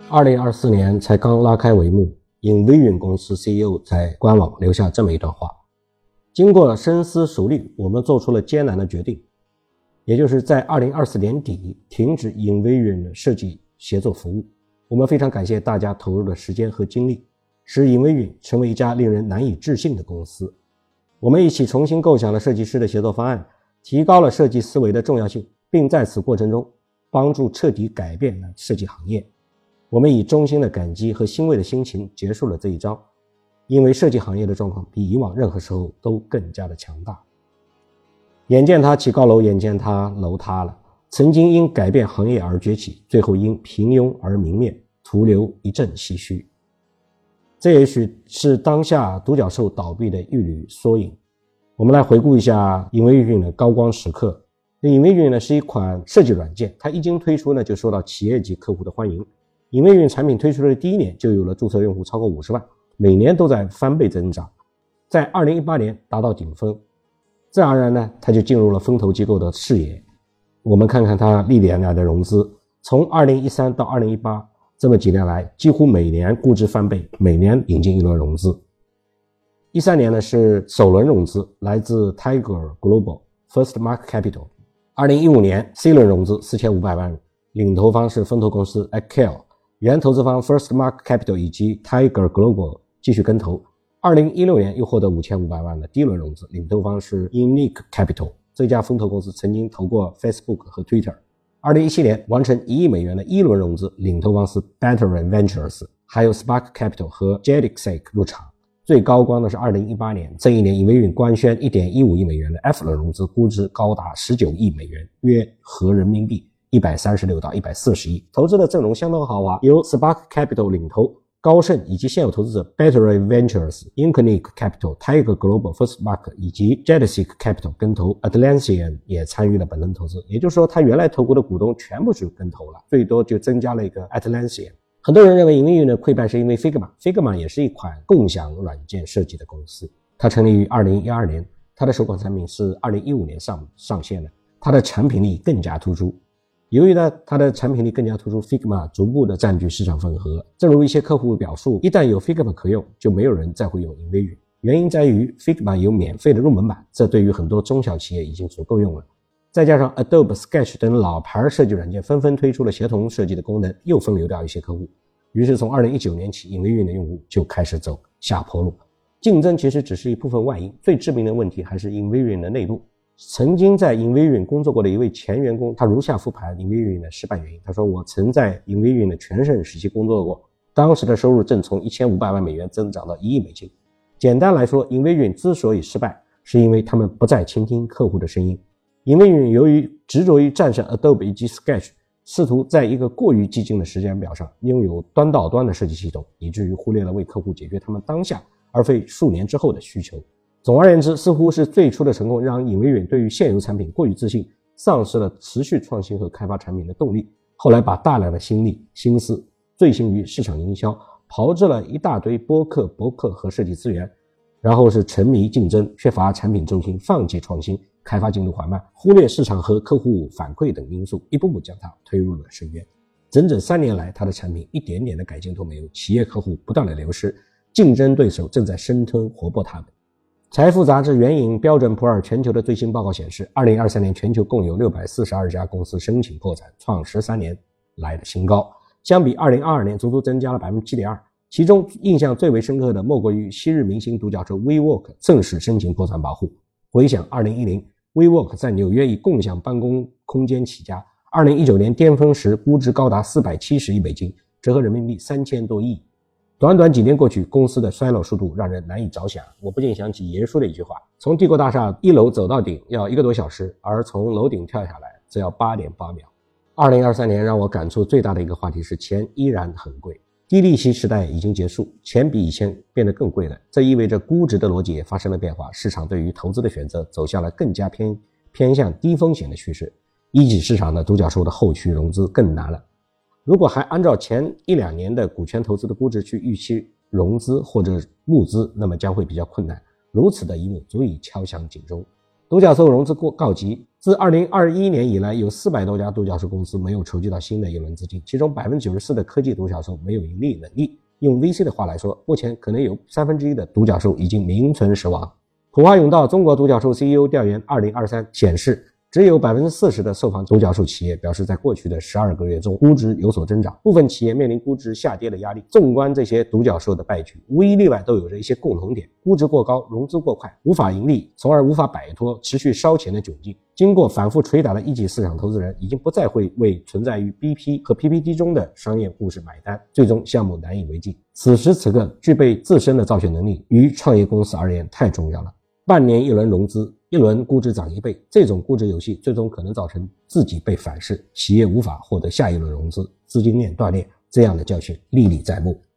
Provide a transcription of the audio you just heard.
2024年才刚拉开帷幕，InVision公司 CEO 在官网留下这么一段话：经过深思熟虑，我们做出了艰难的决定，也就是在2024年底停止 InVision 的设计协作服务。我们非常感谢大家投入的时间和精力，使InVision成为一家令人难以置信的公司。我们一起重新构想了设计师的协作方案，提高了设计思维的重要性，并在此过程中帮助彻底改变了设计行业。我们以衷心的感激和欣慰的心情结束了这一招，因为设计行业的状况比以往任何时候都更加的强大。眼见他起高楼，眼见他楼塌了，曾经因改变行业而崛起，最后因平庸而泯灭，徒留一阵唏嘘。这也许是当下独角兽倒闭的一缕缩影。我们来回顾一下InVision的高光时刻。InVision呢是一款设计软件，它一经推出呢就受到企业级客户的欢迎。InVision产品推出的第一年就有了注册用户超过50万，每年都在翻倍增长，在2018年达到顶峰。自然而然呢，它就进入了风投机构的视野。我们看看它历年来的融资，从2013到2018这么几年来，几乎每年估值翻倍，每年引进一轮融资。13年呢是首轮融资，来自 Tiger Global First Mark Capital。2015年 C 轮融资4500万，领投方是风投公司 Accel， 原投资方 First Mark Capital 以及 Tiger Global 继续跟投。2016年又获得5500万的第一轮融资，领投方是 Unique Capital， 这家风投公司曾经投过 Facebook 和 Twitter。2017年完成1亿美元的一轮融资，领投方是 Battery Ventures， 还有 Spark Capital 和 Jedicsec 入场。最高光的是2018年，这一年InVision官宣 1.15 亿美元的 F 轮融资，估值高达19亿美元，约合人民币136到140亿。投资的阵容相当豪华，由 Spark Capital 领投，高盛以及现有投资者 Battery Ventures、Unique Capital、Tiger Global First Mark 以及 Jedicsec Capital 跟投， Atlassian 也参与了本轮投资，也就是说他原来投过的股东全部是跟投了，最多就增加了一个 Atlassian。很多人认为InVision的溃败是因为 Figma 也是一款共享软件设计的公司，它成立于2012年，它的首款产品是2015年上线的，它的产品力更加突出。由于呢它的产品力更加突出， Figma 逐步的占据市场份额。正如一些客户表述，一旦有 Figma 可用，就没有人再会用InVision。原因在于 Figma 有免费的入门版，这对于很多中小企业已经足够用了。再加上 Adobe Sketch 等老牌设计软件纷纷推出了协同设计的功能，又分流掉一些客户。于是从2019年起，InVision的用户就开始走下坡路。竞争其实只是一部分外因，最致命的问题还是InVision的内部。曾经在InVision工作过的一位前员工，他如下复盘InVision的失败原因。他说，我曾在InVision的全盛时期工作过，当时的收入正从1500万美元增长到1亿美金。简单来说，InVision之所以失败，是因为他们不再倾听客户的声音。InVision由于执着于战胜 Adobe 以及 Sketch， 试图在一个过于激进的时间表上拥有端到端的设计系统，以至于忽略了为客户解决他们当下而非数年之后的需求。总而言之，似乎是最初的成功让InVision对于现有产品过于自信，丧失了持续创新和开发产品的动力。后来把大量的心力心思醉心于市场营销，炮制了一大堆博客和设计资源，然后是沉迷竞争，缺乏产品重心，放弃创新，开发进度缓慢，忽略市场和客户反馈等因素，一步步将它推入了深渊。整整3年来，它的产品一点点的改进都没有，企业客户不断的流失，竞争对手正在生吞活剥它们。财富杂志援引标准普尔全球的最新报告显示，2023年全球共有642家公司申请破产，创13年来的新高，相比2022年足足增加了 7.2%。其中印象最为深刻的莫过于昔日明星独角兽 WeWork 正式申请破产保护。回想2010， WeWork 在纽约以共享办公空间起家，2019年巅峰时估值高达470亿美金，折合人民币3000多亿。短短几年过去，公司的衰落速度让人难以着想。我不禁想起爷叔的一句话，从帝国大厦1楼走到顶要1个多小时，而从楼顶跳下来只要8.8秒。2023年让我感触最大的一个话题是，钱依然很贵。低利息时代已经结束，钱比以前变得更贵了，这意味着估值的逻辑也发生了变化，市场对于投资的选择走向了更加偏向低风险的趋势。一级市场的独角兽的后续融资更难了。如果还按照前1-2年的股权投资的估值去预期融资或者募资，那么将会比较困难。如此的一幕足以敲响警钟。 独角兽融资告急，自2021年以来，有400多家独角兽公司没有筹集到新的一轮资金，其中94%的科技独角兽没有盈利能力。用 VC 的话来说，目前可能有1/3的独角兽已经名存实亡。普华永道中国独角兽 CEO 调研2023显示，只有40%的受访独角兽企业表示在过去的12个月中估值有所增长，部分企业面临估值下跌的压力。纵观这些独角兽的败局，无一例外都有着一些共同点：估值过高，融资过快，无法盈利，从而无法摆脱持续烧钱的窘境。经过反复捶打的一级市场投资人已经不再会为存在于 BP 和 PPT 中的商业故事买单，最终项目难以为继。此时此刻具备自身的造血能力于创业公司而言太重要了。半年一轮融资，一轮估值涨1倍，这种估值游戏最终可能造成自己被反噬，企业无法获得下一轮融资，资金链断裂，这样的教训历历在目。